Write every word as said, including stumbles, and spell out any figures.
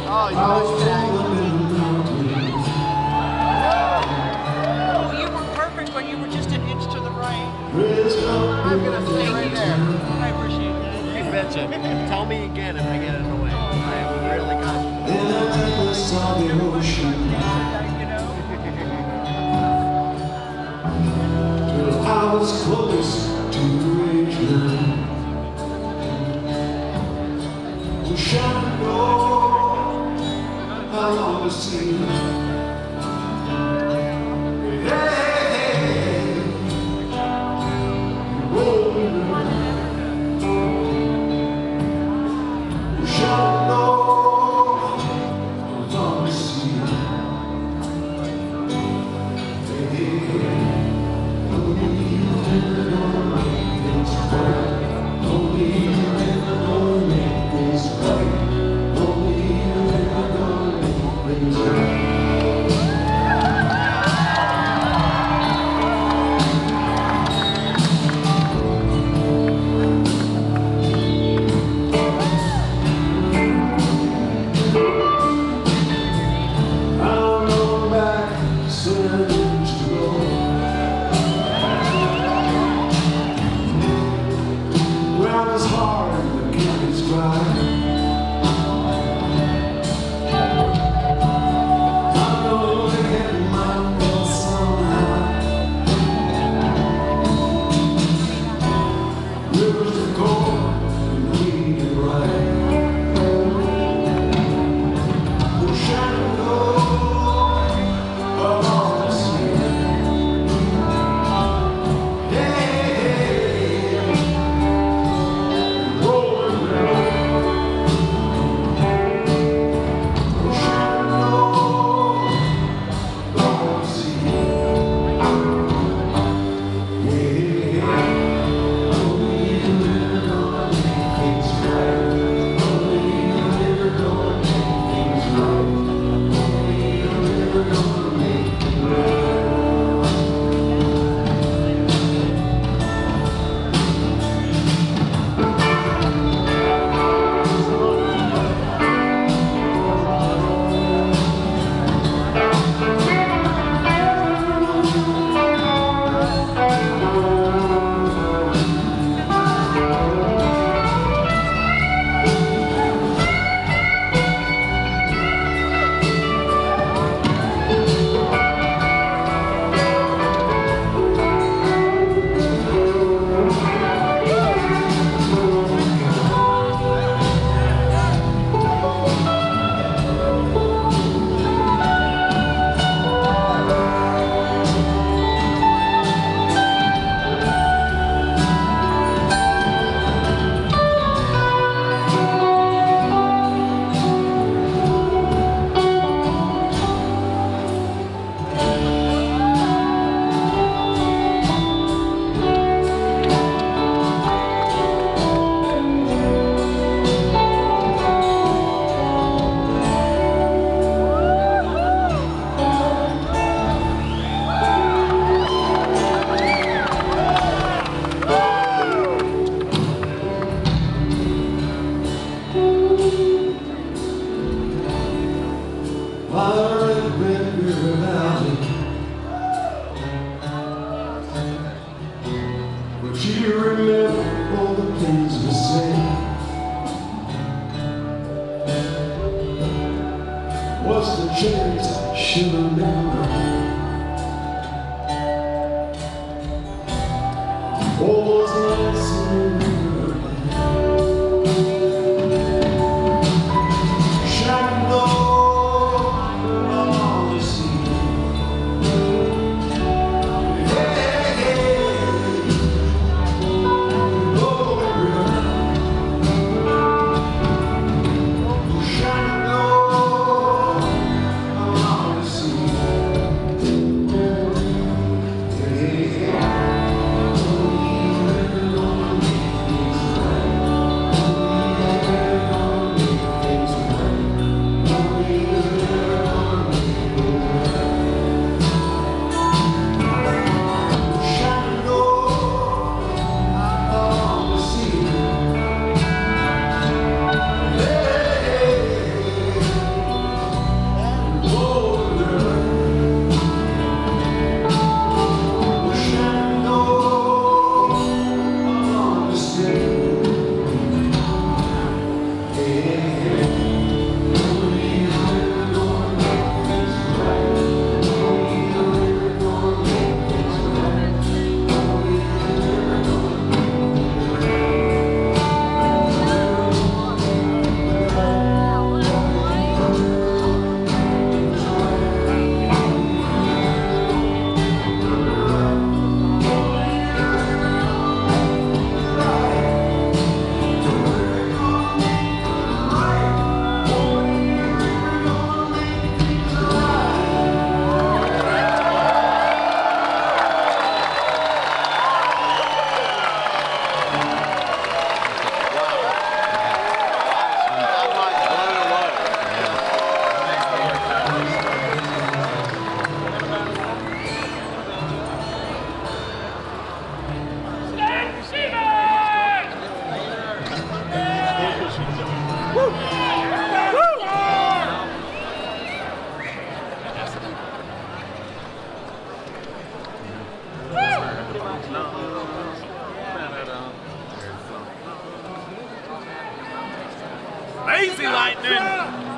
Oh, you Oh, you were perfect when you were just an inch to the right. I'm gonna stay right there. I appreciate that. You betcha. Tell me again if I get in the way. I am really confident. You know? I was close to the ridgeline. Wish I know how long to see. Hey, hey, rolling around. Wish I know how long to see. Hey, hey. What's the chance she'll remember? What was nice in her shadow on the sea. Hey, hey, oh, shadow on the sea. Lazy Lightning!